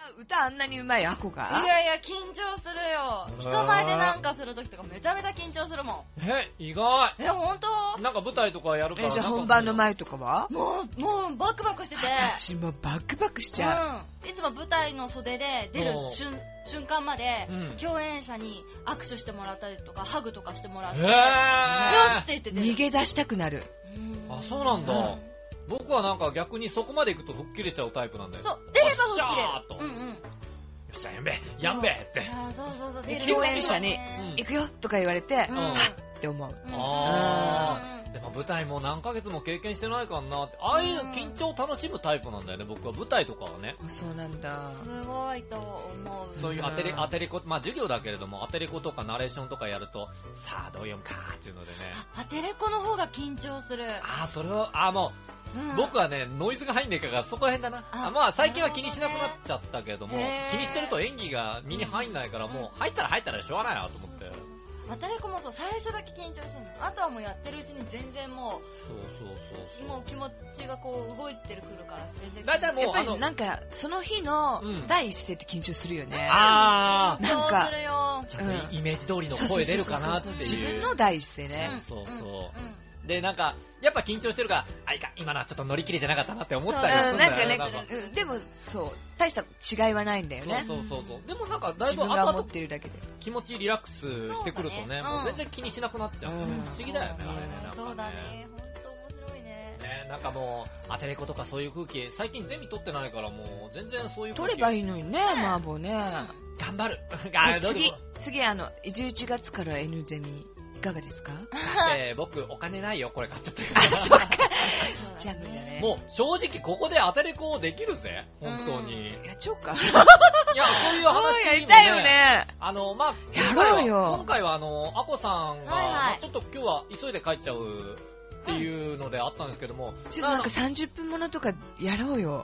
歌あんなに上手いアコが？ いやいや、緊張するよ。人前でなんかするときとかめちゃめちゃ緊張するもん。 意外。 本当？ なんか舞台とかやるから。 じゃあ本番の前とかは？ もうバクバクしてて。 私もバクバクしちゃう。いつも舞台の袖で出る瞬間まで、共演者に握手してもらったりとか、ハグとかしてもらって、よしって言って出る。 逃げ出したくなる。 あ、そうなんだ。僕はなんか逆にそこまで行くと吹っ切れちゃうタイプなんだよ。 そう、出れば吹っ切れる。 よっしゃ、やんべって。 そう、 共演者に、行くよとか言われて、はっって思う。 でも舞台も何ヶ月も経験してないからなって、ああいう緊張を楽しむタイプなんだよね、僕は。舞台とかはね。 そうなんだ。 すごいと思う。 そういう当てれこ、まあ授業だけれども、当てれことかナレーションとかやると、さあどう読むかっていうのでね。 当てれこの方が緊張する。 それは、もう、僕はね、ノイズが入んねえからそこら辺だな。まあ最近は気にしなくなっちゃったけれども、気にしてると演技が身に入んないから、もう入ったらしょうがないなと思って。 当てれこもそう、最初だけ緊張してるの。あとはもうやってるうちに全然もう、もう気持ちがこう動いてくるから全然。 だいたいもう、 やっぱりなんか、その日の第一声って緊張するよね。 緊張するよ。 ちゃんとイメージ通りの声出るかなっていう。 自分の第一声ね。 そう。で、なんか、やっぱ緊張してるから、今のはちょっと乗り切れてなかったなって思ったりするんだよね。 なんかね、でもそう、大した違いはないんだよね。 そう。でもなんか、だいぶ自分が思ってるだけで。 気持ちリラックスしてくるとね、もう全然気にしなくなっちゃう。不思議だよね、あれね。 そうだね。ほんと面白いね。 なんかもう、当てれことかそういう空気、最近ゼミ取ってないからもう、全然そういう空気。 取ればいいのにね、麻婆ね。 頑張る。 次、11月から N ゼミ。いかがですか？ 僕お金ないよ、これ買っちゃったけど。 そうか。じゃあ無理だね。 もう正直ここで当てれこできるぜ、本当に。 やっちゃおうか。 いや、そういう話もね。 やりたいよね。 まあ、 やろうよ。 今回はアコさんが、ちょっと今日は急いで帰っちゃうっていうのであったんですけども。 ちょっとなんか30分ものとかやろうよ。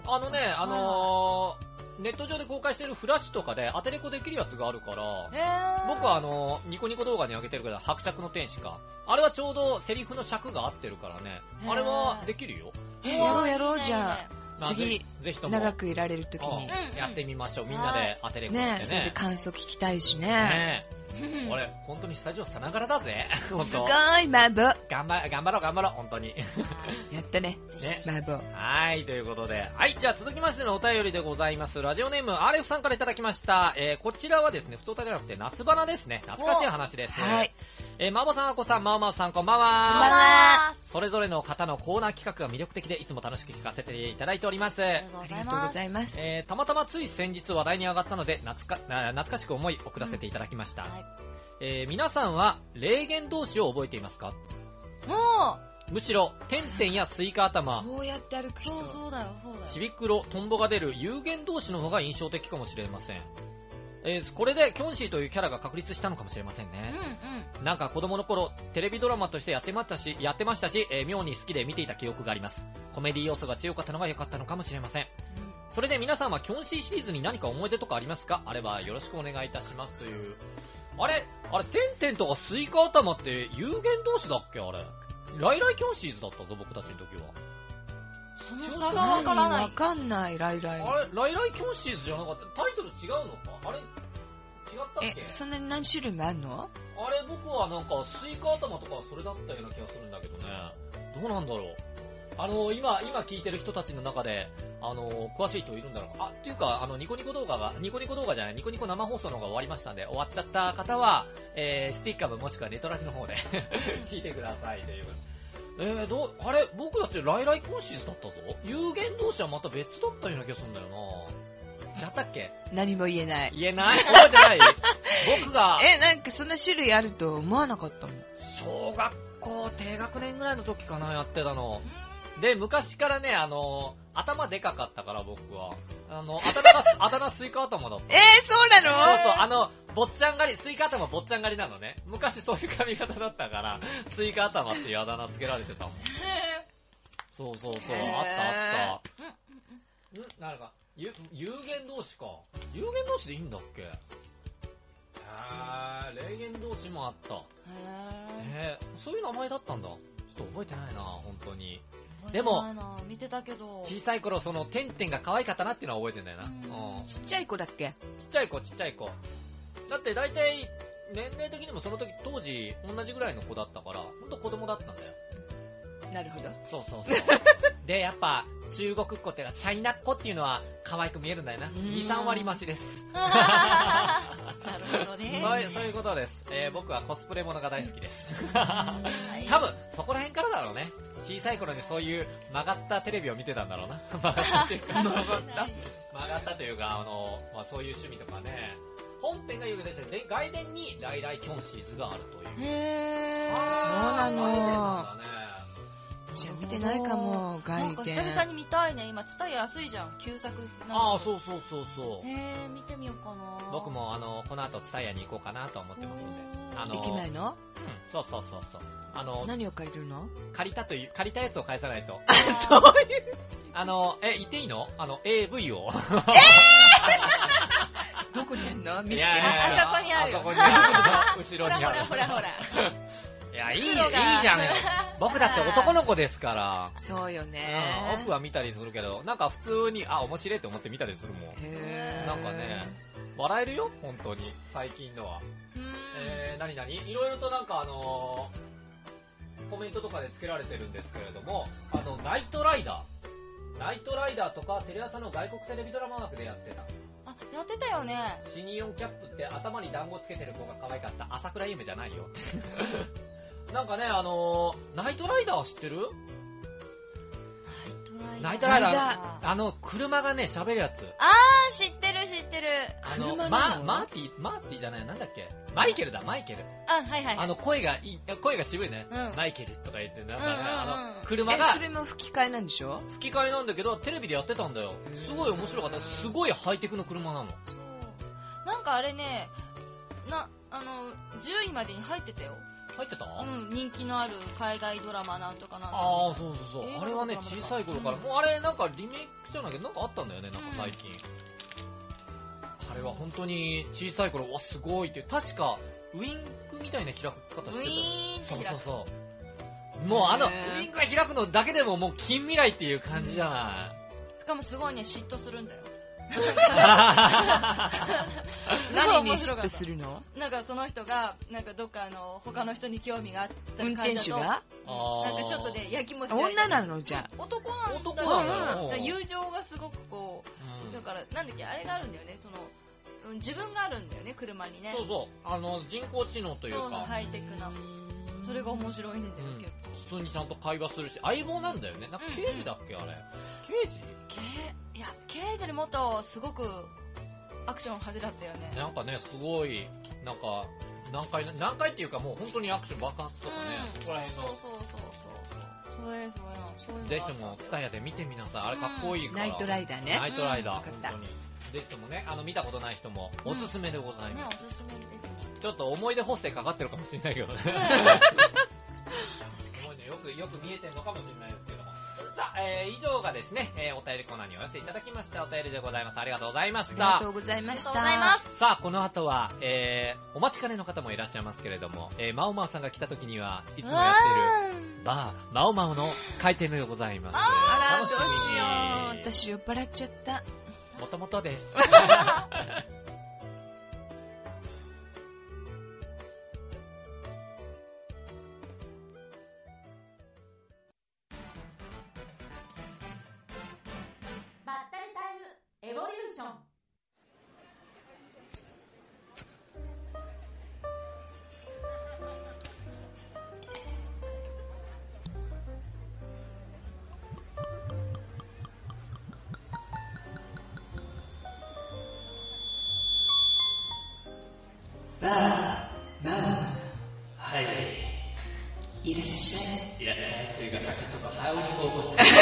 ネット上で公開してるフラッシュとかで当てれこできるやつがあるから、僕はニコニコ動画に上げてるけど、伯爵の天使か。あれはちょうどセリフの尺が合ってるからね。あれはできるよ。 やろう、じゃあ。次、 ぜひとも長くいられるときに。 やってみましょう。みんなで当てれこしてね。 それで感想聞きたいしね。 俺、本当にスタジオさながらだぜ。 すごい、麻婆。 頑張ろう、本当に。 やったね。麻婆。 はい、ということで。はい、じゃあ続きましてのお便りでございます。ラジオネーム、RF さんからいただきました。こちらはですね、普通歌じゃなくて夏花ですね。懐かしい話です。はい。ママさん、あこさん、まおさん、こんばんは。 こんばんは。 それぞれの方のコーナー企画が魅力的で、いつも楽しく聞かせていただいております。 ありがとうございます。 たまたまつい先日話題に上がったので、懐かしく思い送らせていただきました。皆さんは霊言同士を覚えていますか？むしろ、てんてんやスイカ頭、 こうやって歩く人、 そうだよ。 ちびくろ、トンボが出る有言同士の方が印象的かもしれません。これでキョンシーというキャラが確立したのかもしれませんね。なんか子供の頃、テレビドラマとしてやってましたし、妙に好きで見ていた記憶があります。コメディ要素が強かったのが良かったのかもしれません。それで皆さんはキョンシーシリーズに何か思い出とかありますか？あればよろしくお願いいたしますという。あれ、てんてんとかスイカ頭って有言同士だっけあれ。ライライキョンシーズだったぞ、僕たちの時は。 その差がわからない。 わかんない、ライライ。 あれ、ライライキョンシーズじゃなかった？タイトル違うのか？あれ違ったっけ？ そんなに何種類もあるの？ あれ、僕はなんかスイカ頭とかそれだったような気がするんだけどね。どうなんだろう。今聞いてる人たちの中で、詳しい人いるんだろうか。っていうか、ニコニコ動画じゃない、ニコニコ生放送の方が終わりましたんで、終わっちゃった方は、スティッカムもしくはネトラジの方で聞いてくださいという。あれ、僕たちライライコンシーズだったぞ。有言同士はまた別だったような気がするんだよな。違ったっけ？ 何も言えない。 言えない？覚えてない？僕が。 なんかそんな種類あると思わなかったもん。 小学校低学年ぐらいの時かな、やってたの。で、昔からね、頭でかかったから僕は。あだ名スイカ頭だった。 そうなの？ そう、坊ちゃん狩り、スイカ頭坊ちゃん狩りなのね。昔そういう髪型だったから、スイカ頭っていうあだ名つけられてたもん。そう、あった。なんか、有言同士か。有言同士でいいんだっけ？霊言同士もあった。そういう名前だったんだ。ちょっと覚えてないな、本当に。 でも見てたけど小さい頃そのてんてんが可愛かったなっていうのは覚えてんだよな。 ちっちゃい子だっけ？ ちっちゃい子。だって大体年齢的にもその時当時同じぐらいの子だったから、本当子供だったんだよ。 なるほど。 そうでやっぱ中国っ子っていうかチャイナっ子っていうのは可愛く見えるんだよな。 2,3 割増しです。 なるほどね。 そういうことです。僕はコスプレものが大好きです。多分そこら辺からだろうね。小さい頃にそういう曲がったテレビを見てたんだろうな。曲がったというかそういう趣味とかね。本編が有名でして、外伝にライライキョンシーズがあるという。 そうなの。じゃあ見てないかも、外伝。 なんか久々に見たいね。今ツタヤ安いじゃん、旧作。 そう。 見てみようかな。 僕もこの後ツタヤに行こうかなと思ってますんで。 駅前の？ そう。 何を借りるの？ 借りたやつを返さないと。 そういう。 言っていいの？AV を。 どこにあるの？見せて。 あそこにあるよ。 後ろにある。 ほら。 いや、いいじゃんよ。僕だって男の子ですから。 そうよね。 オフは見たりするけど、なんか普通に、面白いと思って見たりするもん。なんかね、笑えるよ、本当に。最近のは。何いろいろとなんかコメントとかでつけられてるんですけれども、ナイトライダーとかテレ朝の外国テレビドラマ枠でやってた。 やってたよね。 シニオンキャップって頭に団子つけてる子が可愛かった朝倉ゆめじゃないよってなんかね、ナイトライダー知ってる？ナイトライダー、車がね、喋るやつ。 知ってる。 マーティじゃない、なんだっけ？マイケル。はい。声が渋いね。マイケルとか言って、なんかね、車が。 それも吹き替えなんでしょ？ 吹き替えなんだけど、テレビでやってたんだよ。すごい面白かった。すごいハイテクの車なの。 なんかあれね、10位までに入ってたよ。 入ってた？ 人気のある海外ドラマなんとかなんとか。 そう。あれはね、小さい頃から、もうあれなんかリメイクじゃないけど、なんかあったんだよね、なんか最近。あれは本当に小さい頃、すごいって、確か、ウインクみたいな開き方してた。そう。もうウインクが開くのだけでももう近未来っていう感じじゃない。 しかもすごいね、嫉妬するんだよ。 何に嫉妬するの？ なんかその人がなんかどっか他の人に興味があった運転手がなんかちょっとねやきもち女なの？じゃあ男なんだよ。友情がすごくこう、だからなんだっけ、あれがあるんだよね、自分があるんだよね、車にね。 そう人工知能というかハイテクな、それが面白いんだよ、結構普通にちゃんと会話するし、相棒なんだよね。なんか刑事だっけ、あれ刑事？ いや、刑事よりもっとすごくアクション派手だったよね。 なんかね、すごい、なんか、何回っていうかもう本当にアクション爆発とかね、そこら辺の。そう。ぜひとも、ツタヤで見てみなさい。あれかっこいいから。 ナイトライダーね。 ナイトライダー、本当に。ぜひともね、見たことない人もおすすめでございます。 ね、おすすめですね。 ちょっと思い出補正かかってるかもしれないけどね。よく見えてるのかもしれないですけども。さあ、以上がですね、お便りコーナーにお寄せいただきましたお便りでございます。ありがとうございました。 ありがとうございました。 さあ、この後は、お待ちかねの方もいらっしゃいますけれども、マオマオさんが来た時には、いつもやっている、バー、マオマオの開店でございます。 あら、どうしよう。私酔っ払っちゃった。 もともとです。 エボリューション。 バー、マオ。 はい。 いらっしゃい。 いらっしゃい。というか、さっきちょっとハウリングを起こして申し訳ない。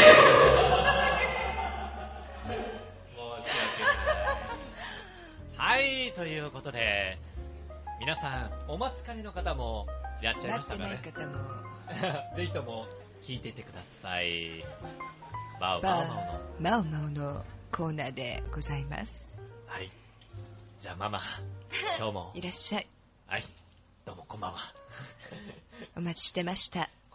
はい、ということで、皆さん、お待ちかねの方もいらっしゃいましたかね。 待ってない方も。 ぜひとも聞いていてください。マオマオのコーナーでございます。 はい。じゃあママ、今日も。 いらっしゃい。 はい。どうもこんばんは。 お待ちしてました。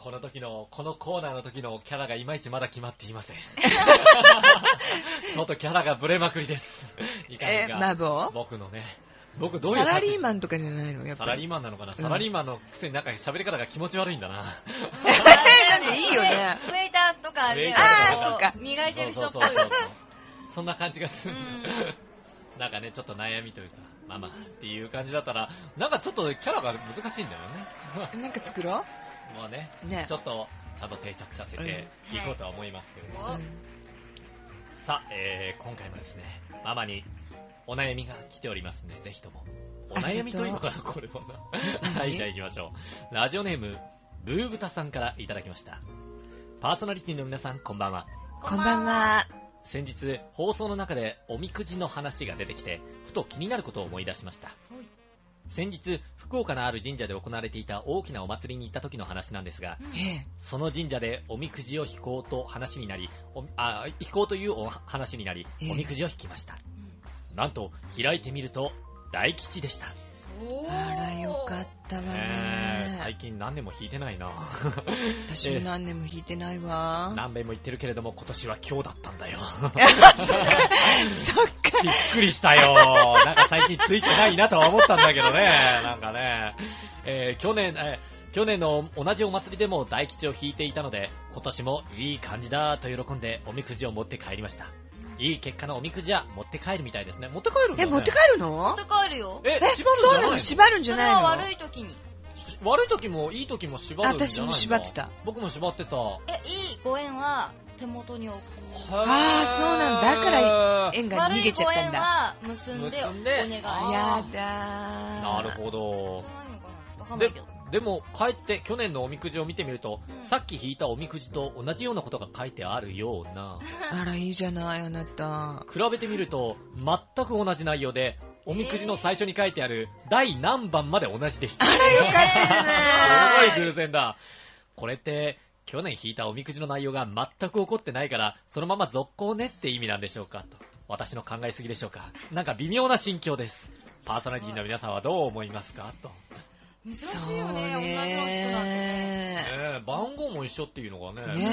このコーナーの時のキャラがいまいちまだ決まっていません。ちょっとキャラがブレまくりです。いかにか。 マボ僕のね。僕どういうサラリーマンとかじゃないのやっぱり。 サラリーマンなのかな、サラリーマンのくせになんか喋り方が気持ち悪いんだな。 なんでいいよね。 ウェイターとかね、 そうか。 磨いてる人っぽい。 そんな感じがする。なんかね、ちょっと悩みというか、ママっていう感じだったら、なんかちょっとキャラが難しいんだよね。 なんか作ろう。もうね、ちょっとちゃんと定着させていこうとは思いますけれども。さあ、今回もですね、ママにお悩みが来ておりますので、ぜひとも。お悩みというのかな、これはな。はい、じゃあ行きましょう。ラジオネーム、ブーブタさんからいただきました。パーソナリティの皆さん、こんばんは。 こんばんは。 先日、放送の中でおみくじの話が出てきて、ふと気になることを思い出しました。先日、福岡のある神社で行われていた大きなお祭りに行った時の話なんですが、その神社でおみくじを引こうと話になり、引こうというお話になり、おみくじを引きました。なんと、開いてみると、大吉でした。 あら、よかったわね。 最近何年も引いてないな。 私も何年も引いてないわ。 何遍も言ってるけれども、今年は今日だったんだよ。 そっか。 びっくりしたよ。なんか最近ついてないなとは思ったんだけどね。なんかね、去年の同じお祭りでも大吉を引いていたので、今年もいい感じだと喜んでおみくじを持って帰りました。いい結果のおみくじは持って帰るみたいですね。持って帰るんだね。 持って帰るの？ 持って帰るよ。 そうなの？縛るんじゃないの？ それは悪い時に。 悪い時もいい時も縛るんじゃないの？ 私も縛ってた。 僕も縛ってた。 いいご縁は手元に置く。 ああ、そうなんだ。だから縁が逃げちゃったんだ。 悪いご縁は結んでお願い。 やだ。 なるほど。 わかんないけど。 でも帰って去年のおみくじを見てみると、さっき引いたおみくじと同じようなことが書いてあるような。 あら、いいじゃないあなた。 比べてみると全く同じ内容で、おみくじの最初に書いてある第何番まで同じでした。 あら、よかったじゃない。すごい偶然だ。これって去年引いたおみくじの内容が全く起こってないから、そのまま続行ねって意味なんでしょうかと。私の考えすぎでしょうか。なんか微妙な心境です。パーソナリティの皆さんはどう思いますかと。 珍しいよね、同じの人なんてね。 番号も一緒っていうのがね、珍しいね。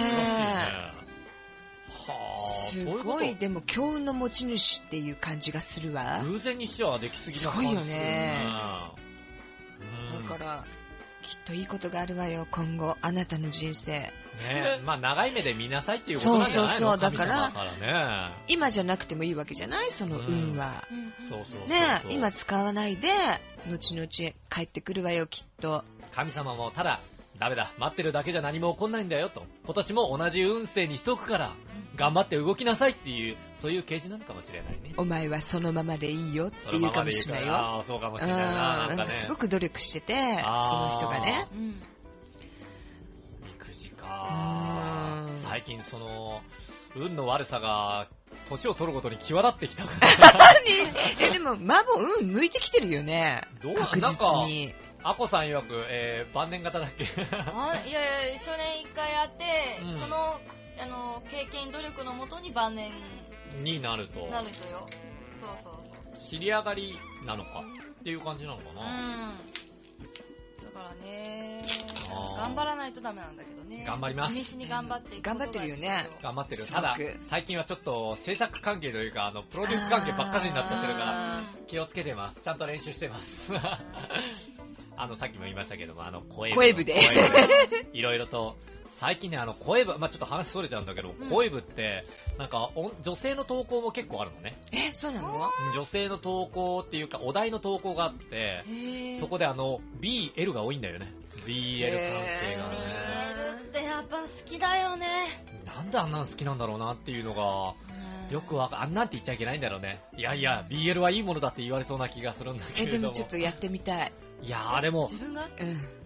すごい、でも強運の持ち主っていう感じがするわ。 偶然にしてはできすぎな感じするよね。 だからきっといいことがあるわよ、今後あなたの人生ね。 まあ長い目で見なさいっていうことなんじゃないの？ そうだから、 ね、 今じゃなくてもいいわけじゃない、その運は。 そうね、今使わないで後々帰ってくるわよ、きっと。 神様もただダメだ、待ってるだけじゃ何も起こんないんだよと、今年も同じ運勢にしとくから頑張って動きなさいっていう、そういう啓示なのかもしれないね。 お前はそのままでいいよっていうかもしれないよ。 ああ、そうかもしれないな。なんかね、 すごく努力してて、その人がね。 みくじか。最近その運の悪さが年を取るごとに際立ってきたからでもマボ運向いてきてるよね、確実に。 アコさん曰く、晩年型だっけ？いやいや、初年1回やって、その経験努力のもとに晩年になるとよ。そう知り上がりなのかっていう感じなのかな。 だからね、頑張らないとダメなんだけどね。 頑張ります。 地道に頑張っていく。 頑張ってるよね。 頑張ってる。ただ最近はちょっと制作関係というかプロデュース関係ばっかりになっちゃってるから気をつけてます。ちゃんと練習してます。さっきも言いましたけども、声部でいろいろと最近ね、声部、ちょっと話それちゃうんだけど、声部ってなんか女性の投稿も結構あるのね。 そうなの？ 女性の投稿っていうかお題の投稿があって、そこでBL が多いんだよね。BL 関係がね。 BL ってやっぱ好きだよね。 なんであんなの好きなんだろうなっていうのがよくあんなんて言っちゃいけないんだろうね。いやいや BL はいいものだって言われそうな気がするんだけれども。 でもちょっとやってみたい。 いやでも自分が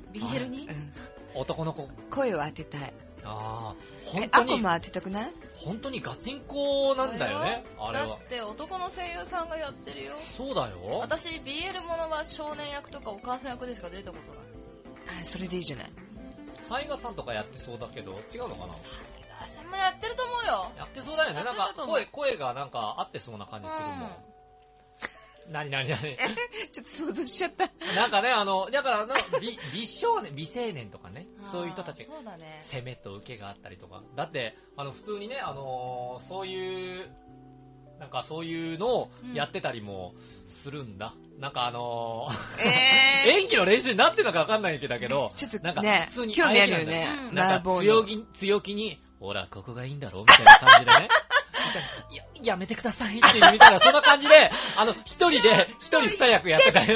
BL に男の子声を当てたい。 本当にアコも当てたくない？ 本当にガチンコなんだよね、あれは。 だって男の声優さんがやってるよ。 そうだよ。 私 BL ものは少年役とかお母さん役でしか出たことない。 それでいいじゃない。 サイガさんとかやってそうだけど違うのかな。 サイガさんもやってると思うよ。 やってそうだよね。なんか声がなんか合ってそうな感じするもん。 何ちょっと想像しちゃった。 なんかね、だから美少年、美青年とかね、そういう人たち、 そうだね、 攻めと受けがあったりとか。だって、普通にね、そういう、なんかそういうのをやってたりもするんだ。なんか演技の練習になってるのかわかんないけど、 ちょっとなんかね、 普通に興味あるよね。 なんか強気に、ほら、ここがいいんだろみたいな感じでね。やめてくださいっていうみたいな、そんな感じで、一人二役やってたり。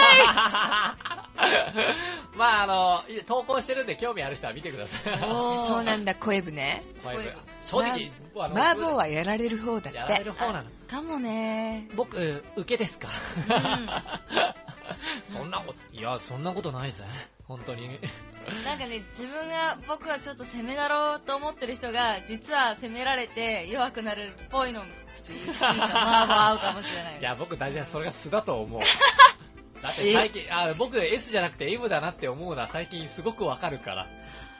まあ、投稿してるんで興味ある人は見てください。 そうなんだ、声部ね。 正直、 麻婆はやられる方だって。 やられる方なの。 かもね。 僕、受けですか？そんなことないぜ。本当に。 なんかね、僕はちょっと攻めだろうと思ってる人が、実は攻められて弱くなるっぽいの、ちょっといいか、まあ合うかもしれない。 いや、僕大体それが素だと思う。だって最近、僕 S じゃなくて M だなって思うのは最近すごくわかるから。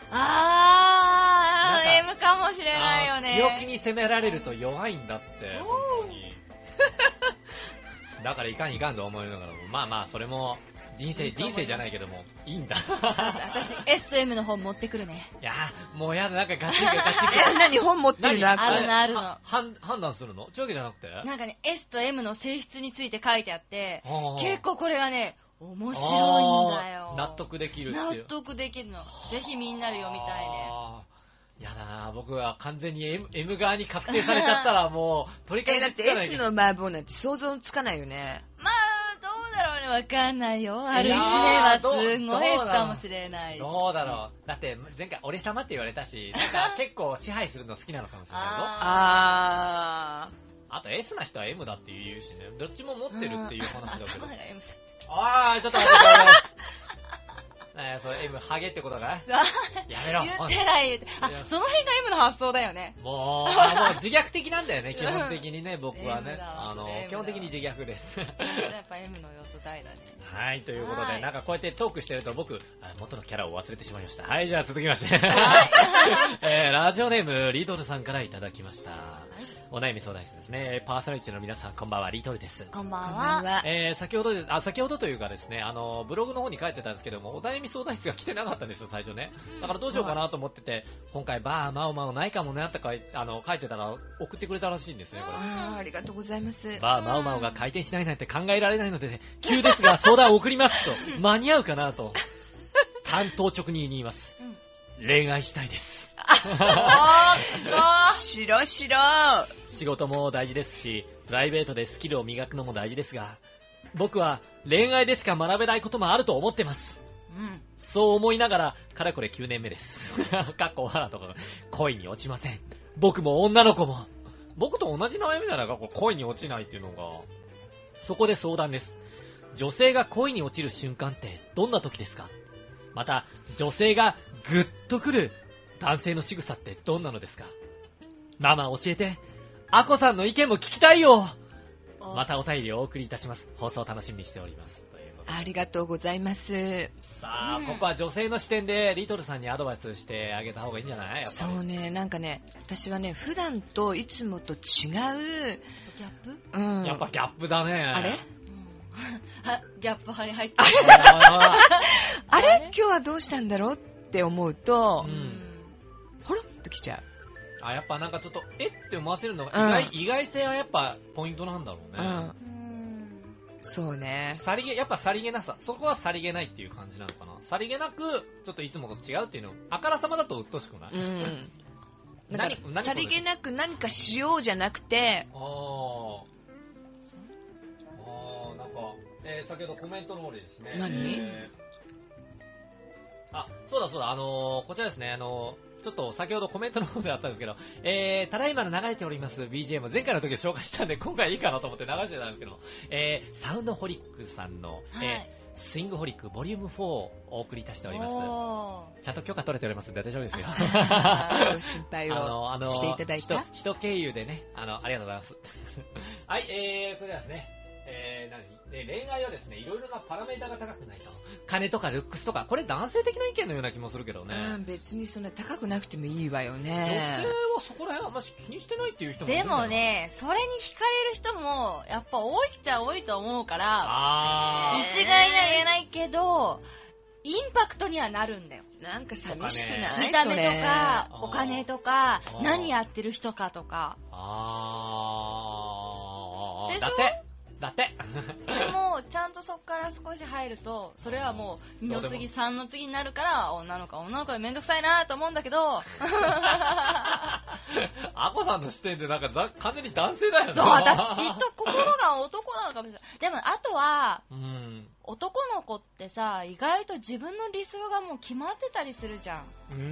M かもしれないよね。 強気に攻められると弱いんだって、本当に。だからいかんと思いながらも、まあそれも人生じゃないけどもいいんだ。 私 S と M の本持ってくるね。 いやもうやだ、なんかガチ何本持ってるの？ あるの。 判断するの？そういうわけじゃなくて、 なんかね S と M の性質について書いてあって、結構これがね面白いんだよ。 納得できるっていう。 納得できるの。ぜひみんなで読みたいね。 やだな、僕は完全に M 側に確定されちゃったらもう取り返しつかない。 だって S の麻婆なんて想像つかないよね。 まあどうだろうね、わかんないよ。ある一年はすごい S かもしれないし。 どうだろう。だって前回俺様って言われたし、なんか結構支配するの好きなのかもしれないぞ。 あと S な人は M だって言うしね。どっちも持ってるっていう話だけど。ちょっと待って。それ M ハゲってことかい？やめろ。 言ってない。その辺が M の発想だよね。 もう自虐的なんだよね、基本的にね、僕はね。基本的に自虐です。 やっぱ M の要素大だね。 はい、ということで、なんかこうやってトークしてると僕、元のキャラを忘れてしまいました。はい、じゃあ続きまして。ラジオネーム、リトルさんからいただきました。お悩み相談室ですね。パーソナリティの皆さん、こんばんは、リトルです。 こんばんは。 先ほどというかですね、ブログの方に書いてたんですけども、お悩み相談室が来てなかったんですよ、最初ね。だからどうしようかなと思ってて、今回バーマオマオないかもねって書いてたら送ってくれたらしいんですね、これ。 ありがとうございます。 バーマオマオが開店しないなんて考えられないので、ね、急ですが相談を送りますと、間に合うかなと、担当直入に言います。恋愛したいです。 しろ。 仕事も大事ですし、プライベートでスキルを磨くのも大事ですが、僕は恋愛でしか学べないこともあると思ってます。そう思いながら、かれこれ9年目です。かっこ笑とか、恋に落ちません。僕も女の子も。僕と同じ悩みじゃないか、恋に落ちないっていうのが。そこで相談です。女性が恋に落ちる瞬間ってどんな時ですか？また、女性がグッとくる男性の仕草ってどんなのですか？ママ教えて。アコさんの意見も聞きたいよ。またお便りをお送りいたします。放送楽しみにしております。 ありがとうございます。 さあ、ここは女性の視点でリトルさんにアドバイスしてあげた方がいいんじゃない？やっぱりそうね、なんかね、私はね、普段といつもと違うギャップ？ やっぱギャップだね。 あれ？ ギャップ派に入ってあれ今日はどうしたんだろうって思うと、ほろっときちゃう。 やっぱなんかちょっとって思わせるのが意外性はやっぱポイントなんだろうね。 そうね。 やっぱさりげなさ、そこはさりげないっていう感じなのかな。さりげなくちょっといつもと違うっていうの、あからさまだと鬱陶しくない？ なんかさりげなく何かしようじゃなくて、 なんか、先ほどコメントの方でですね。 何？ そうだ、こちらですね、ちょっと先ほどコメントの方であったんですけど、ただいまの流れております BGM、前回の時で紹介したんで、今回いいかなと思って流してたんですけど、サウンドホリックさんの、スイングホリックボリューム4をお送りいたしております。ちゃんと許可取れておりますんで大丈夫ですよ。 心配をしていただいた人経由でね、ありがとうございます。はい、これではですね、 恋愛はですね、いろいろなパラメータが高くないと。金とかルックスとか、これ男性的な意見のような気もするけどね。 別にそんな高くなくてもいいわよ女ね。 性はそこら辺あんまり気にしてないっていう人もいるでんだよ。 もね、それに惹かれる人も、やっぱ多いっちゃ多いと思うから、一概には言えないけど、インパクトにはなるんだよ。 なんか寂しくない？ 見た目とか、 それお金とか、何やってる人かとか。でしょ？ だってでも、ちゃんとそこから少し入ると、それはもう、2の次、3の次になるから、女の子でめんどくさいなと思うんだけど、 アコさんの視点でなんか完全に男性だよね。 そう、私きっと心が男なのかもしれない。でも、あとは、男の子ってさ、意外と自分の理想がもう決まってたりするじゃん。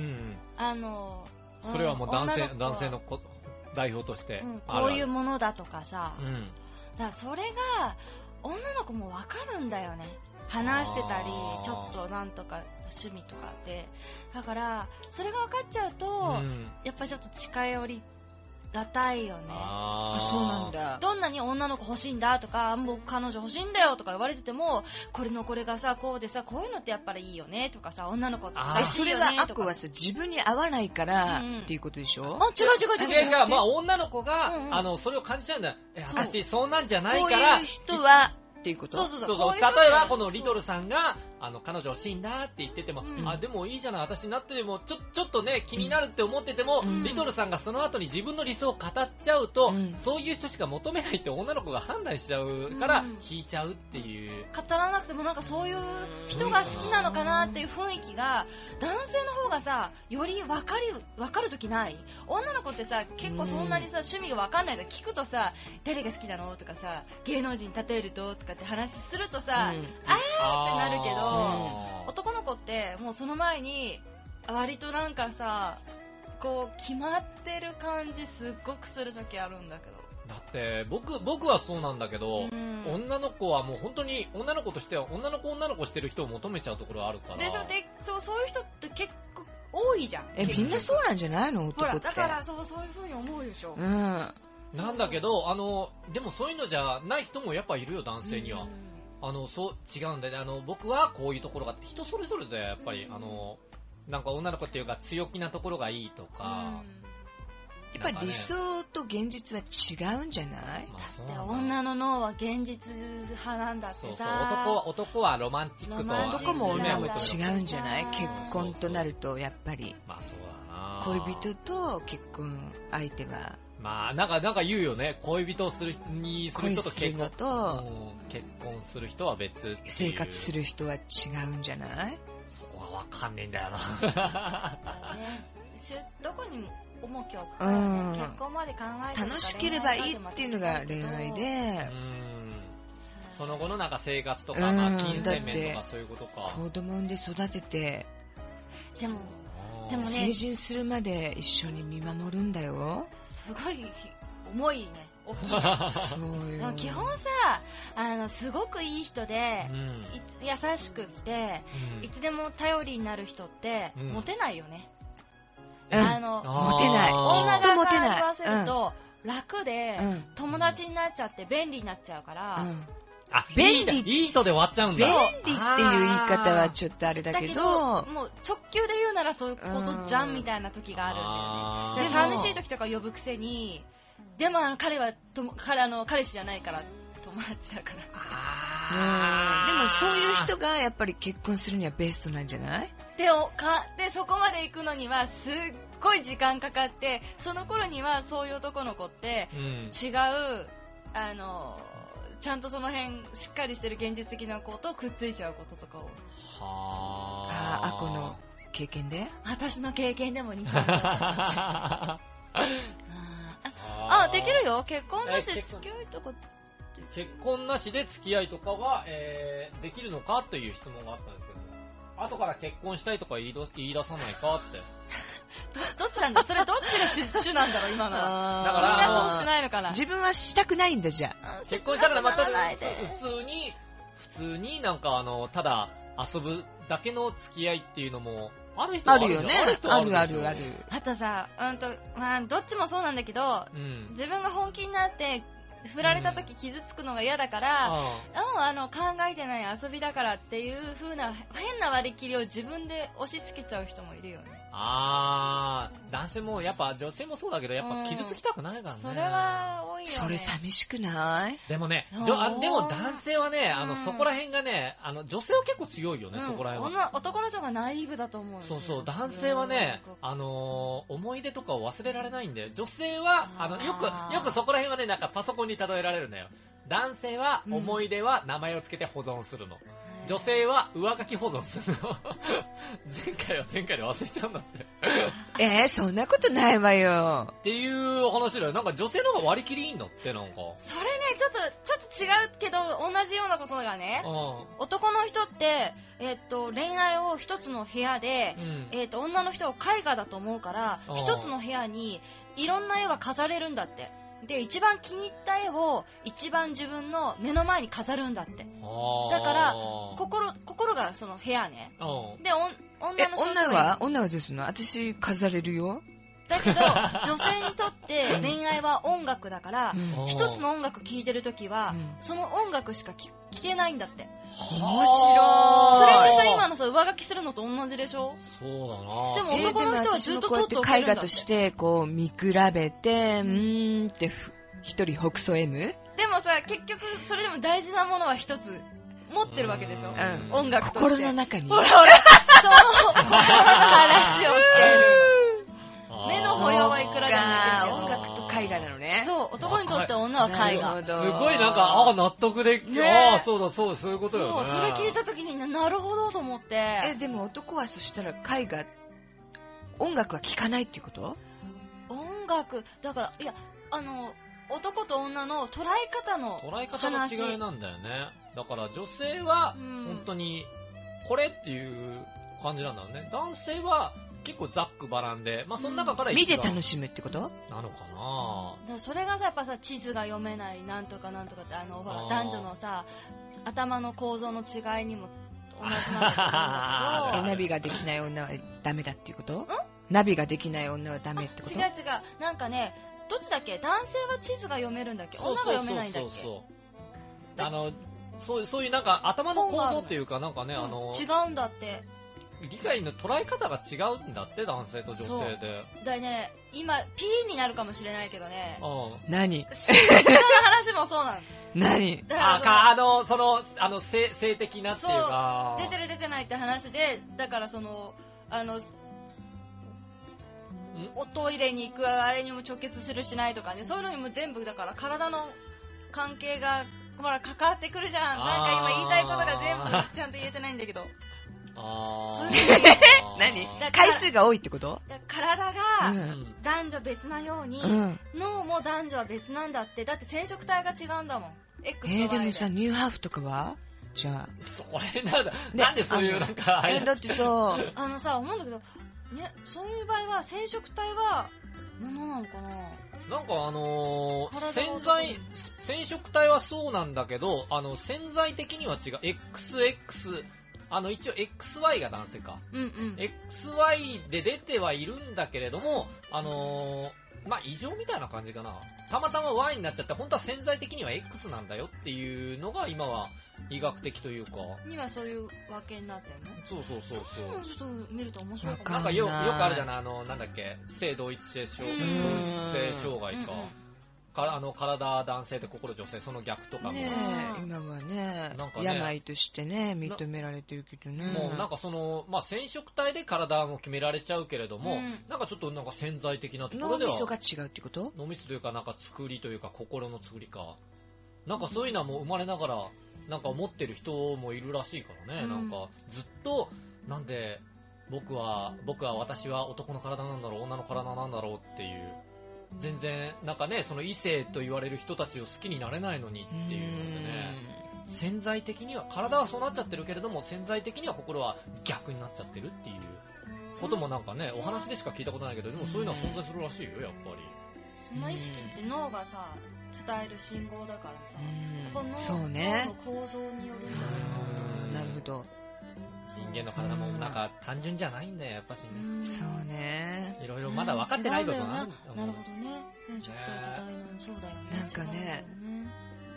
それはもう男性の代表として、 こういうものだとかさ、だからそれが女の子も分かるんだよね。話してたりちょっとなんとか趣味とかで、だからそれが分かっちゃうと、やっぱりちょっと近寄りがたいよね。 そうなんだ。 どんなに女の子欲しいんだとか、もう彼女欲しいんだよとか言われてても、これがさこうでさ、こういうのってやっぱりいいよねとかさ、女の子って嬉しいよねとか。 それはアコはさ、自分に合わないからっていうことでしょ？ 違う。 まあ女の子がそれを感じちゃうんだよ。私そうなんじゃないから。 こういう人はっていうこと？ そう。例えばこのリトルさんが彼女欲しいんだって言ってても、でもいいじゃない、私になってでもちょっとね気になるって思ってても、リトルさんがその後に自分の理想を語っちゃうと、そういう人しか求めないって女の子が判断しちゃうから引いちゃうっていう。 語らなくてもなんかそういう人が好きなのかなっていう雰囲気が男性の方がさ、より分かるときない？女の子ってさ、結構そんなにさ趣味が分かんないから聞くとさ、誰が好きなのとかさ、芸能人例えるととかって話するとさ、ってなるけど、男の子ってもうその前に割となんかさ、こう決まってる感じすっごくするときあるんだけど。 だって僕はそうなんだけど、女の子はもう本当に女の子としては女の子してる人を求めちゃうところはあるから。 でそういう人って結構多いじゃん。 みんなそうなんじゃないの？男って。 だからそういう風に思うでしょ。 なんだけどでもそういうのじゃない人もやっぱいるよ、男性には。そう違うんだよね。僕はこういうところが人それぞれでやっぱりなんか女の子っていうか強気なところがいいとか。 やっぱり理想と現実は違うんじゃない？ 女の脳は現実派なんだってさ。 男はロマンチックと。 男も女も違うんじゃない？結婚となるとやっぱり。 まあそうだな。 恋人と結婚相手は。 まあなんか言うよね。恋人をする人と結婚する人は別。 生活する人は違うんじゃない？ そこは分かんねえんだよな。 どこにも重きを置くからね、結婚まで考えて楽しければいいっていうのが恋愛で、 その後のなんか生活とか、金銭面とかそういうことか。 子供産んで育てて、 でもね、 成人するまで一緒に見守るんだよ。 すごい重いね、大きいね。でも基本さ、すごくいい人で、優しくって、いつでも頼りになる人ってモテないよね。 モテない。 女側から言わせると楽で友達になっちゃって便利になっちゃうから、 便利いい人で終わっちゃうんだ。 便利っていう言い方はちょっとあれだけど、 もう直球で言うならそういうことじゃんみたいな時があるんだよね。で寂しい時とか呼ぶくせに、でも彼氏じゃないから友達だから。 でもそういう人がやっぱり結婚するにはベストなんじゃない？ でそこまで行くのにはすっごい時間かかって、その頃にはそういう男の子って違う、ちゃんとその辺しっかりしてる現実的な子とくっついちゃうこととかを。 アコの経験で？ 私の経験でも2、3年できるよ。結婚なしで付き合いとか。 結婚なしで付き合いとかは、できるのかという質問があったんですけど、後から結婚したいとか言い出さないかって。 どっちなんだそれ、どっちが主なんだろう今のは。 だから言い出してほしくないのかな。 自分はしたくないんだじゃあ。結婚したからまた普通になんかただ遊ぶだけの付き合いっていうのもある人はあるよね。 ある。 あとさ、どっちもそうなんだけど、自分が本気になって振られた時傷つくのが嫌だから、考えてない遊びだからっていう風な変な割り切りを自分で押し付けちゃう人もいるよね。 男性もやっぱ女性もそうだけど、やっぱ傷つきたくないからね。 それは多いよね。 それ寂しくない？ でもね、でも男性はね、そこら辺がね、女性は結構強いよね、そこら辺は。 男の人がナイーブだと思う。 そうそう、男性はね、思い出とかを忘れられないんで、女性は、よくそこら辺はね、なんかパソコンに例えられるんだよ。男性は思い出は名前をつけて保存するの。女性は上書き保存するの。前回は前回で忘れちゃうんだって。 そんなことないわよ。 っていう話だよ。なんか女性の方が割り切りいいんだって、なんか。 それね、ちょっと違うけど、同じようなことがね、男の人って、恋愛を一つの部屋で、女の人を絵画だと思うから、一つの部屋にいろんな絵は飾れるんだって。で、一番気に入った絵を一番自分の目の前に飾るんだって。だから、心がその部屋ね。で、 女はどうするの？私飾れるよ。 だけど、女性にとって恋愛は音楽だから、一つの音楽聴いてるときは、その音楽しか聴けないんだって。 面白い。 それってさ、今のさ、上書きするのと同じでしょ？ そうだな。 でも男の人はずっと撮っておけ絵るんだって。 画としてこう見比べて、って一人北総 M？ でもさ、結局それでも大事なものは一つ持ってるわけでしょ？音楽として。 心の中に。 ほら、そう、話をしてる。目の保養はいくらでもできるけど。 音楽と絵画なのね。 そう、男にとって女は絵画。 すごいなんか、納得できる。そういうことよね。 そう、それ聞いたときになるほどと思って。 でも男はそしたら絵画、音楽は聴かないっていうこと？ 音楽、だから、いや、男と女の捉え方の違いなんだよね。だから女性は、本当に、これっていう感じなんだよね。男性は、結構ざっくばらんで、まあその中から見て楽しむってことなのかな。 だからそれがさ、やっぱさ、地図が読めないなんとかなんとかってほら男女のさ、頭の構造の違いにも同じなんだと思うんだけど。 ナビができない女はダメだっていうこと？ナビができない女はダメってこと？ 違う。なんかね、どっちだっけ？男性は地図が読めるんだっけ？女が読めないんだっけ？ そういうなんか頭の構造っていうかなんかね、 違うんだって。 理解の捉え方が違うんだって、男性と女性で。 だね、今 P になるかもしれないけどね。 何？ 下の話もそうなの。 何？ 性的なっていうか。 そう、出てる出てないって話で、だからおトイレに行くあれにも直結するしないとかね、そういうのにも全部だから体の関係がほら関わってくるじゃん。なんか今言いたいことが全部ちゃんと言えてないんだけど。そういう何？回数が多いってこと？ 体が男女別なように、脳も男女は別なんだって。だって染色体が違うんだもん。X と Y でもさ、ニューハーフとかはじゃあそれなんでそういうなんかだってさ思うんだけどね、そういう場合は染色体はものなのかな。 なんか染色体はそうなんだけど、潜在的には違う。XX一応 XY が男性か。XY で出てはいるんだけれども、まあ、異常みたいな感じかな。たまたま Y になっちゃって、本当は潜在的には X なんだよっていうのが今は医学的というか。 にはそういうわけになってるの？ そう。 そういうのちょっと見ると面白いかも。 なんかよくあるじゃない、なんだっけ、性同一性障害か。体男性で心女性、その逆とかもね、今はね、病としてね認められてるけどね。 もうなんかまあ染色体で体も決められちゃうけれども、なんかちょっとなんか潜在的なところでは脳みそが違うってこと？ 脳みそというかなんか作りというか心の作りか、なんかそういうのはもう生まれながらなんか思ってる人もいるらしいからね。なんかずっとなんで私は男の体なんだろう、女の体なんだろうっていう。全然なんかね、その異性と言われる人たちを好きになれないのにっていうのでね、潜在的には体はそうなっちゃってるけれども潜在的には心は逆になっちゃってるっていうこともなんかね、お話でしか聞いたことないけど、でもそういうのは存在するらしいよ、やっぱり。 その意識って脳がさ伝える信号だからさ、 そうね、 脳の構造によるんだよ。 なるほど。 人間の体もなんか単純じゃないんだよ、やっぱしね。 そうね。 いろいろまだ分かってないことがある。 なるほどね。染色体とそうだよね。 なんかね、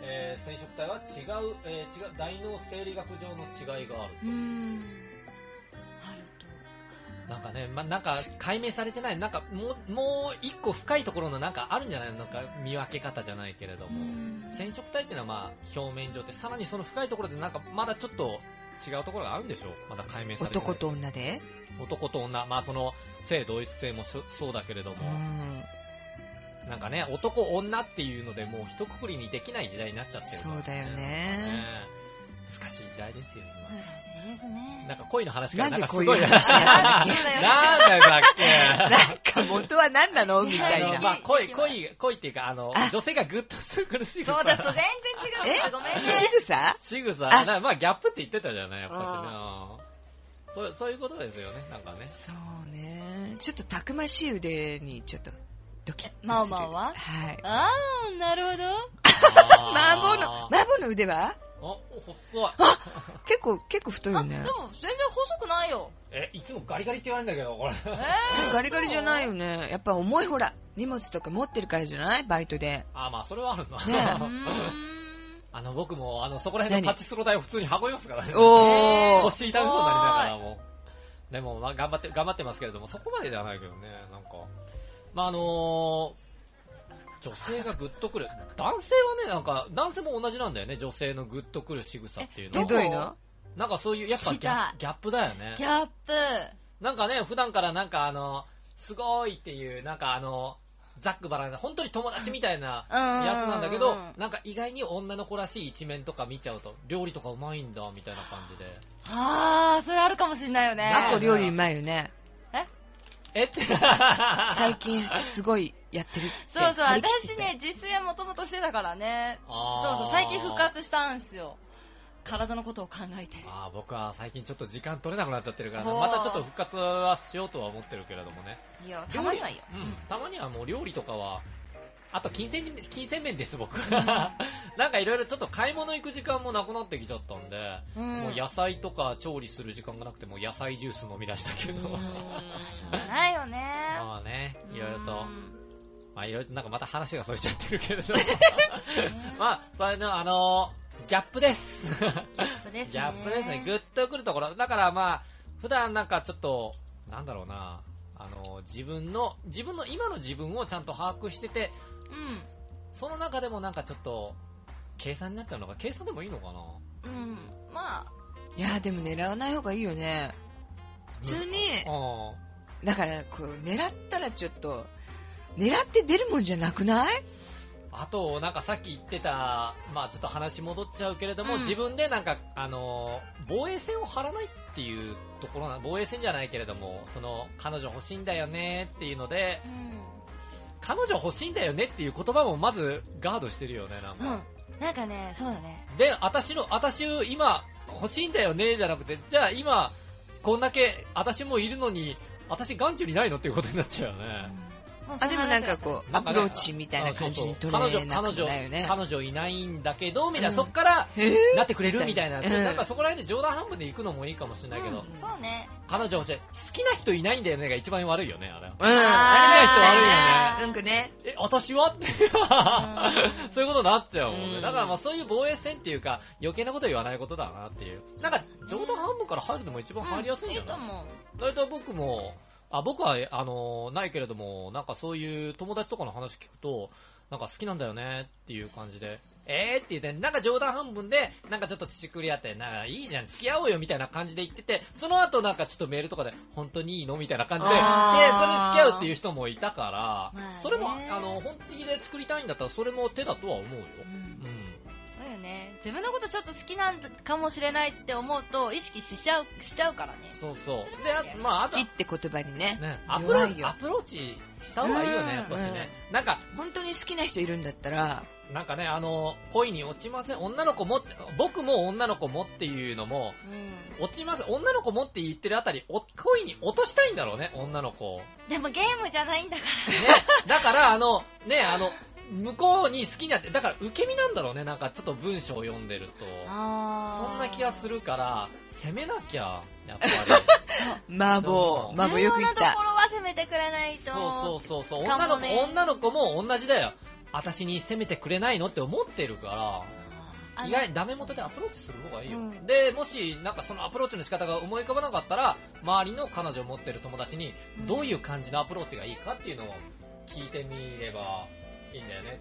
染色体は違う大脳生理学上の違いがあると。なんかね、なんか解明されてない、なんかもう一個深いところのなんかあるんじゃないの、なんか見分け方じゃないけれども、染色体っていうのは表面上って、さらにその深いところでなんかまだちょっと違うところがあるんでしょう。まだ解明されてない。 男と女で？ 男と女、その性同一性もそうだけれども、なんかね、男女っていうのでもう一括りにできない時代になっちゃってるから、 そうだよね。 難しい時代ですよ今。 難しいですね。 なんか恋の話からなんでこういう話になったっけ？ なんだよさっけ。 なんか元は何なのみたいな。 恋っていうか女性がグッとする仕草。 そうだ、全然違う。ごめんね。 仕草？ 仕草。ギャップって言ってたじゃないやっぱしね。そういうことですよね、なんかね。 そうね。ちょっとたくましい腕にちょっとドキッとする。 マオマオは？ はい。 あー、なるほど。 マーボーの腕は？ 細い。 結構太いよね。 でも全然細くないよ。 いつもガリガリって言われるんだけど、これ。 ガリガリじゃないよね。やっぱ重い、ほら、荷物とか持ってるからじゃない？バイトで。 それはあるな。 ね。 僕も、そこら辺のパチスロ台を普通に運びますからね。腰痛みそうになりながらも。でも、頑張ってますけれども、そこまでではないけどね、なんか。女性がグッとくる。男性はね、なんか、男性も同じなんだよね、女性のグッとくる仕草っていうのは。 どういうの？ なんかそういう、やっぱギャップだよね。 ギャップ。 なんかね、普段からなんかすごいっていう、なんかざっくばらんな、本当に友達みたいなやつなんだけど、なんか意外に女の子らしい一面とか見ちゃうと、料理とかうまいんだ、みたいな感じで。 それあるかもしんないよね。 あと料理うまいよね。 って最近すごいやってるって。 そう、私ね、自炊はもともとしてたからね。そう、最近復活したんですよ。体のことを考えて。 僕は最近ちょっと時間取れなくなっちゃってるから、またちょっと復活はしようとは思ってるけれどもね。 いや、たまにはいいよ。 たまにはもう料理とかは、あと金銭面です僕。なんかいろいろちょっと買い物行く時間もなくなってきちゃったんで、もう野菜とか調理する時間がなくても野菜ジュース飲み出したけど。 そうないよね。 いろいろと。いろいろなんかまた話がそれちゃってるけれど。それのギャップです。ギャップですね。グッとくるところ。だから普段なんかちょっと、なんだろうな、自分の今の自分をちゃんと把握してて、その中でもなんかちょっと、計算になっちゃうのか、計算でもいいのかな。 いや、でも狙わない方がいいよね。普通に、だから狙ったらちょっと、狙って出るもんじゃなくない？ あと、なんかさっき言ってた、ちょっと話戻っちゃうけれども、自分でなんか、防衛線を張らないっていうところ防衛線じゃないけれども、彼女欲しいんだよねっていうので、彼女欲しいんだよねっていう言葉もまずガードしてるよね、なんか。 なんかね、そうだね。 で、私今欲しいんだよねじゃなくて、じゃあ今、こんだけ私もいるのに、私眼中にないのっていうことになっちゃうよね。 でもなんかアプローチみたいな感じに取れなくないよね。 彼女いないんだけど、みたいな、そっから、なってくれるみたいな。なんかそこら辺で冗談半分で行くのもいいかもしれないけど。 そうね。 彼女欲しい。好きな人いないんだよねが一番悪いよね、あれ。好きな人悪いよね。 なんかね。 私はって。そういうことになっちゃうもんね。だからそういう防衛線っていうか、余計なこと言わないことだなっていう。なんか、冗談半分から入るのも一番入りやすいんじゃない？大体僕は、ないけれども、なんかそういう友達とかの話聞くと、なんか好きなんだよねっていう感じで、って言って、なんか冗談半分で、なんかちょっと乳くり合って、なんかいいじゃん、付き合おうよみたいな感じで言ってて、その後なんかちょっとメールとかで、本当にいいのみたいな感じで、それで付き合うっていう人もいたから、それも、本気で作りたいんだったら、それも手だとは思うよ。 そうよね。自分のことちょっと好きなんかもしれないって思うと意識しちゃうからね。 そうそう。 で、好きって言葉にね。 アプローチした方がいいよね、やっぱしね。なんか、 本当に好きな人いるんだったら、 なんかね、恋に落ちません。女の子も、僕も女の子もっていうのも、落ちません。女の子もって言ってるあたり、恋に落としたいんだろうね、女の子を。 でもゲームじゃないんだから。 ね、だから、向こうに好きになって、だから受け身なんだろうね、なんかちょっと文章を読んでると。そんな気がするから、攻めなきゃ、やっぱり。 麻婆よく言った。 重要なところは攻めてくれないと。 そう。女の子も同じだよ。 私に攻めてくれないのって思ってるから、意外にダメ元でアプローチする方がいいよ、でもしなんかそのアプローチの仕方が思い浮かばなかったら、周りの彼女を持ってる友達にどういう感じのアプローチがいいかっていうのを聞いてみればいいんだよねって。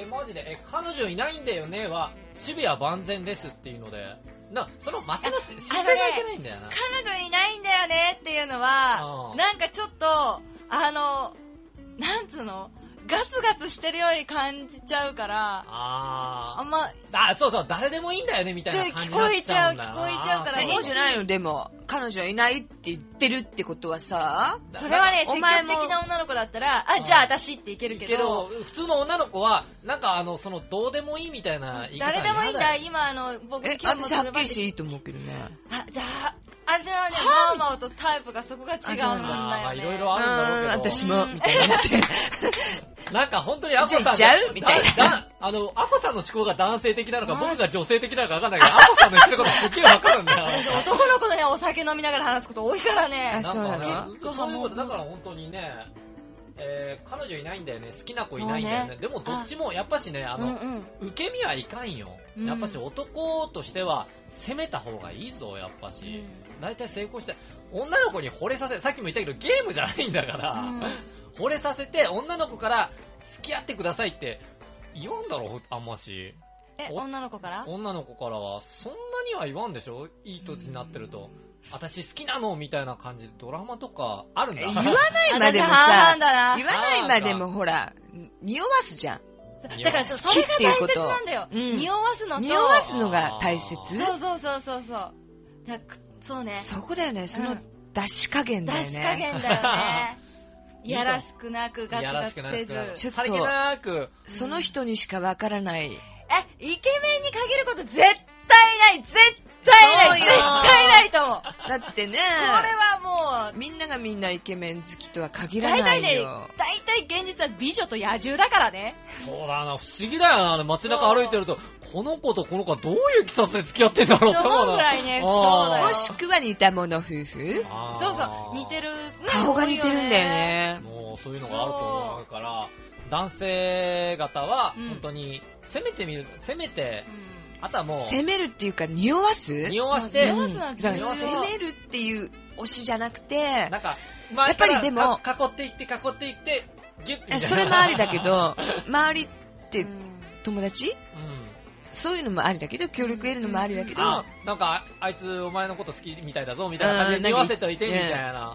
マジで彼女いないんだよねは守備は万全ですっていうので、その街の姿勢がいけないんだよな。 彼女いないんだよねっていうのは、なんかちょっとなんつうの、ガツガツしてるように感じちゃうから、あんま、 そうそう、誰でもいいんだよねみたいな感じになっちゃうんだよな。 聞こえちゃうから。 いいんじゃないの？でも彼女いないって言ってるってことはさ、 それはね、積極的な女の子だったら、じゃあ私っていけるけど、 普通の女の子はなんかそのどうでもいいみたいな言い方。 誰でもいいんだ。今僕私はっきりしていいと思うけどね。 じゃあ私はね、マーマオとタイプがそこが違うんだよね。 いろいろあるんだろうけど。 私もみたいになって。 なんか本当にアコさんじゃあ行っちゃうみたいな。 アコさんの思考が男性的なのか、僕が女性的なのか分かんないけど、アコさんの言ってることすっげえ分かるんだよ。 男の子とね、お酒飲みながら話すこと多いからね。 そうなの？ そういうことだから本当にね。彼女いないんだよね、好きな子いないんだよね。でもどっちもやっぱしね、受け身はいかんよ。やっぱし男としては攻めた方がいいぞ、やっぱし。大体成功して女の子に惚れさせ、さっきも言ったけどゲームじゃないんだから、惚れさせて女の子から付き合ってくださいって言わんだろ、あんまし。 女の子から？ 女の子からはそんなには言わんでしょ、いい年になってると。私好きなのみたいな感じでドラマとかあるんだ。 言わないまでもさ、言わないまでもほら匂わすじゃん。 だからそれが大切なんだよ。匂わすのと、 匂わすのが大切。 そうそうね。 そこだよね、その出し加減だよね。 出し加減だよね。いやらしくなくガツガツせず、 ちょっとその人にしかわからない。 イケメンに限ること絶対ないと思う。 だってね、 これはもうみんながみんなイケメン好きとは限らないよ。 大体現実は美女と野獣だからね。 そうだな、不思議だよな。街中歩いてるとこの子とこの子はどういう経緯で付き合ってんだろうって思うな。 ぐらいね。そうだよ。 もしくは似た者夫婦。 そうそう、似てる。 顔が似てるんだよね。 もうそういうのがあると思うから、男性方は本当に攻めてみる、あとはもう攻めるっていうか匂わす、 匂わして、 攻めるっていう推しじゃなくて、 なんかやっぱりでも囲っていってギュッて、 それもありだけど、周りって友達、そういうのもありだけど、協力得るのもありだけど、 なんかあいつお前のこと好きみたいだぞみたいな感じで匂わせといてみたいな。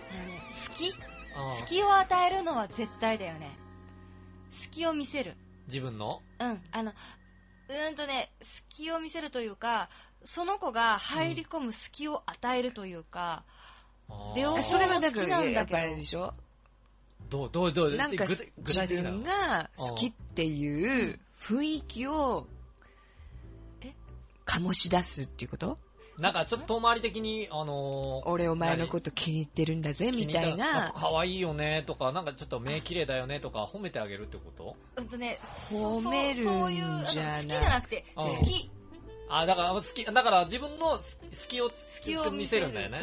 好きを与えるのは絶対だよね。好きを見せる。 自分の？ 好きを見せるというか、その子が入り込む隙を与えるというか、両方好きなんだけど。やっぱりでしょ？ どうなんか自分が好きっていう雰囲気を醸し出すっていうこと？ なんかちょっと遠回り的に俺お前のこと気に入ってるんだぜみたいな、 可愛いよねとか、なんかちょっと目綺麗だよねとか褒めてあげるってこと？ 褒めるんじゃない。 好きじゃなくて好き。 だから自分の好きを見せるんだよね。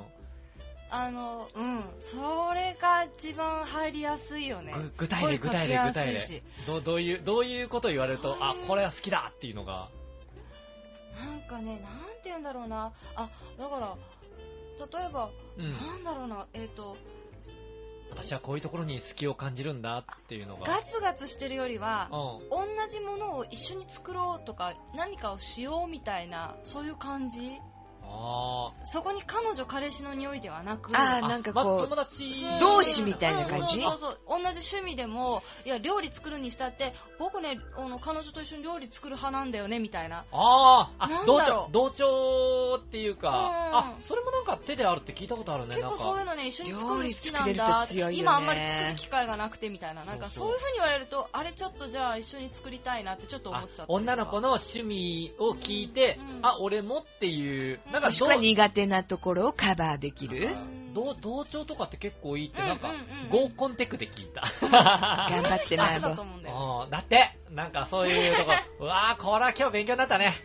それが一番入りやすいよね。 具体例。どういうこと言われると、これは好きだっていうのが。 なんかね、なんて言うんだろうな。だから、例えば、なんだろうな、 私はこういうところに好きを感じるんだっていうのが。 ガツガツしてるよりは、同じものを一緒に作ろうとか、何かをしようみたいな、そういう感じ。そこに彼女彼氏の匂いではなく、 なんかこう友達同士みたいな感じ。 そう同じ趣味でも、いや料理作るにしたって僕ね、彼女と一緒に料理作る派なんだよねみたいな。 同調っていうか、それもなんか手であるって聞いたことあるね。 結構そういうのね、一緒に作るの好きなんだ。今あんまり作る機会がなくてみたいな、なんかそういう風に言われると、あれちょっとじゃあ一緒に作りたいなってちょっと思っちゃった。 女の子の趣味を聞いて、俺もっていう。 もしくは苦手なところをカバーできる。 同調とかって結構いいってなんか合コンテクで聞いた。 頑張って麻婆。 だってなんかそういうとこうわー、これは今日勉強になったね。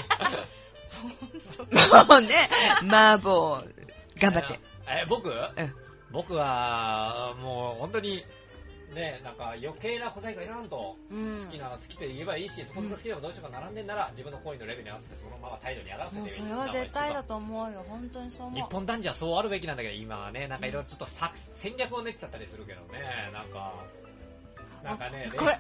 もうね、麻婆頑張って。 僕はもう本当にね、なんか余計な答えがいらんと、好きなら好きと言えばいいし、そこそこ好きでもどうしようか並んでんなら、自分の行為のレベルに合わせてそのまま態度に上がらせてみる。 それは絶対だと思うよ、本当にそう思う。 日本男児はそうあるべきなんだけど、今はね、なんかいろいろちょっと戦略を練っちゃったりするけどね、なんかね、 これ、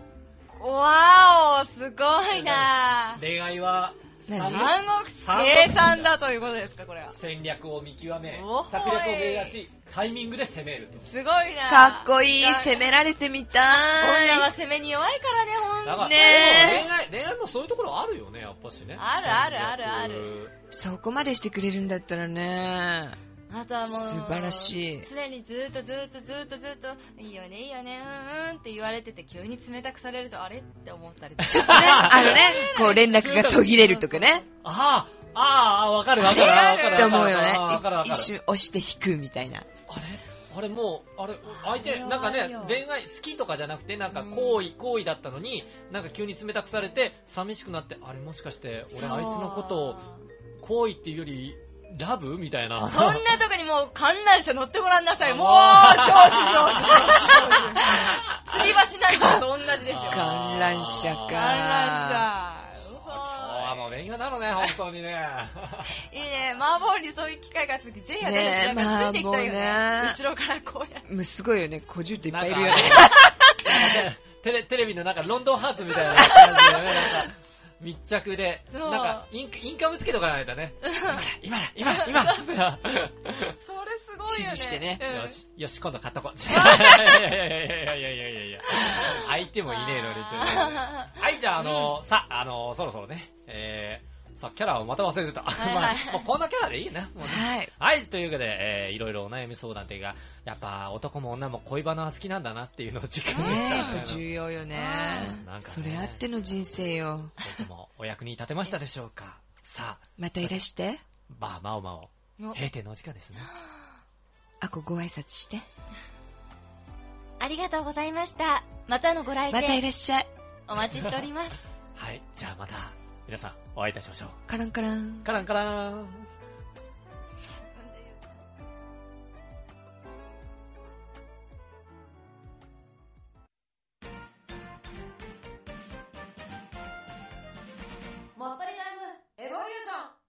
わお、すごいな。 恋愛は、 三国計算だということですか、これは。 戦略を見極め、策略を明示し、タイミングで攻めると。 すごいな。 かっこいい、攻められてみたい。 女は攻めに弱いからね、ほんとね。恋愛もそういうところあるよね、やっぱしね。 ある。 そこまでしてくれるんだったらね。 あとはもう素晴らしい。 常にずっといいよねって言われてて、急に冷たくされるとあれって思ったりちょっとね、こう連絡が途切れるとかね。 わかるって思うよね。一瞬押して引くみたいな。 あれもう、相手、なんかね、恋愛好きとかじゃなくて、なんか行為だったのに、なんか急に冷たくされて、寂しくなって、あれもしかして、俺あいつのことを、行為っていうより、ラブみたいな。 そんなとこにもう観覧車乗ってごらんなさい。もう、長寿。吊り橋なんかと同じですよ。 観覧車か。 観覧車。 もう勉強なのね、本当にね。 いいね、麻婆にそういう機会があった時、ぜひ私たちなんかついていきたいよね。後ろからこうやって。 もうすごいよね、小獣っていっぱいいるよね。 テレビのなんかロンドンハーツみたいな感じでね、なんか。密着で、なんかインカムつけとかないとね。今それすごいよね。 指示してね。 よし、今度買っとこう。いや。相手もいねえのに。はい、じゃあ、そろそろね、キャラをまた忘れてた。もうこんなキャラでいいな。はい、というわけで、いろいろお悩み相談というか、やっぱ男も女も恋バナは好きなんだなっていうのを実感できた。 やっぱ重要よね。それあっての人生よ。 僕もお役に立てましたでしょうか。さあ。 またいらして。 まお。閉店のお時間ですね。 ご挨拶して。 ありがとうございました。またのご来店。 またいらっしゃい。 お待ちしております。 はい、じゃあまた。皆さん、お会いいたしましょう。 カランカラン。 カランカラン。 もったいタイムエボリューション。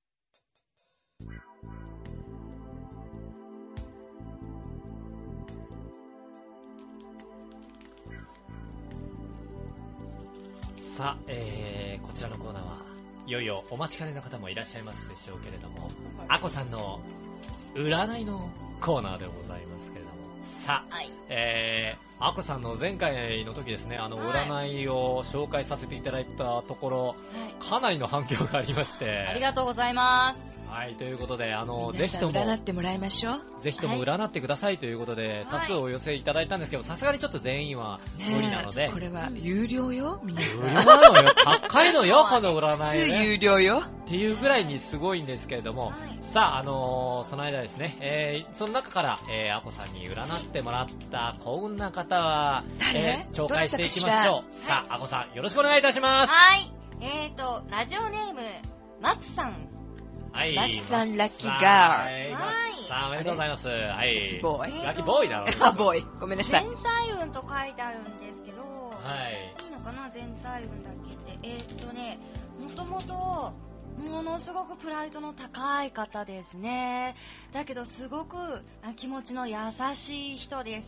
さあ、こちらのコーナーはいよいよお待ちかねの方もいらっしゃいますでしょうけれども、あこさんの占いのコーナーでございますけれども、さあ、あこさんの前回の時ですね、占いを紹介させていただいたところ、かなりの反響がありまして、 ありがとうございます。 はい、ということで、 ぜひとも占ってもらいましょう。 ぜひとも占ってくださいということで、多数お寄せいただいたんですけど、さすがにちょっと全員は無理なので。 これは有料よ、皆さん。 有料なのよ。高いのよ、この占い、ね。 普通有料よ。 っていうぐらいにすごいんですけれども、さあ、その間ですね、その中から、あこさんに占ってもらったこんな方は、紹介していきましょう。さあ、あこさん、よろしくお願いいたします。 はい。ラジオネーム、松さん。 はい。 マッサンラッキーガール。 はい。さあ、おめでとうございます。はい。 ラッキーボーイ。 ラッキーボーイだろ。 ボーイ。ごめんなさい。 全体運と書いてあるんですけど、 はい。 いいのかな、全体運だけで。もともと、ものすごくプライドの高い方ですね。だけど、すごく気持ちの優しい人です。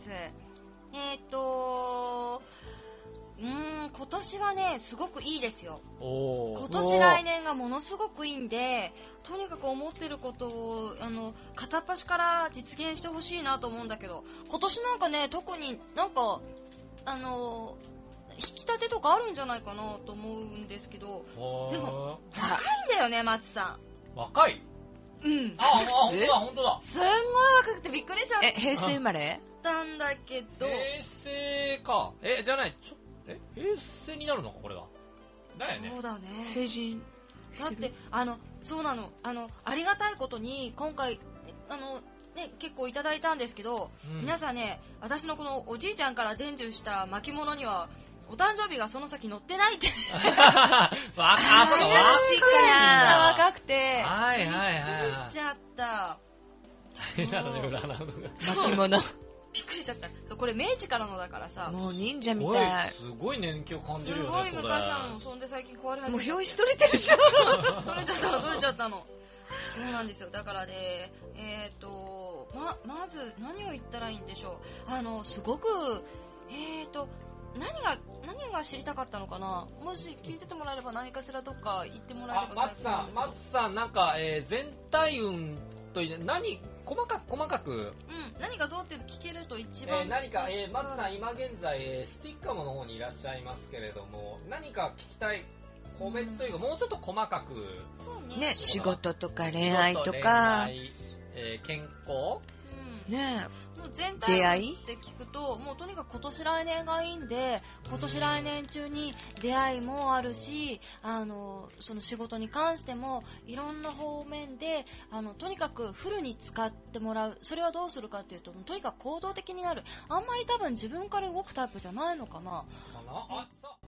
今年はね、すごくいいですよ。今年来年がものすごくいいんで、とにかく思ってることを片っ端から実現してほしいなと思うんだけど、今年なんかね、特になんか引き立てとかあるんじゃないかなと思うんですけど、でも若いんだよね、松さん。若い？ うん。 本当だ。 すんごい若くてびっくりしちゃった。 平成生まれ？ たんだけど。 平成か。じゃない。平成になるのか、これは。だよね。 そうだね。 成人。 だって、そうなの。ありがたいことに、今回、結構いただいたんですけど、皆さんね、私のこのおじいちゃんから伝授した巻物には、お誕生日がその先載ってないって。 そうだ、 若くて。 はい。 びっくりしちゃった。 なので、占うのが。 巻物。 びっくりしちゃった。そう、これ明治からのだからさ。 もう忍者みたい。 すごい年季を感じるよね。 すごい昔なの。そんで最近壊れ始めて。 もう表紙取れてるじゃん。 取れちゃったの。そうなんですよ。だからね、まず何を言ったらいいんでしょう。すごく、何が知りたかったのかな。もし聞いててもらえれば何かしらどっか言ってもらえれば。 松さん、なんか、全体運と細かく、 何がどうって聞けると一番、 何か、松さん今現在スティッカムの方にいらっしゃいますけれども、何か聞きたい個別というか、もうちょっと細かく、 そうね、仕事とか恋愛とか、 健康、 ね、 もう全体って聞くと、もうとにかく今年来年がいいんで、今年来年中に出会いもあるし、その仕事に関してもいろんな方面でとにかくフルに使ってもらう。それはどうするかっていうと、とにかく行動的になる。あんまり多分自分から動くタイプじゃないのかな。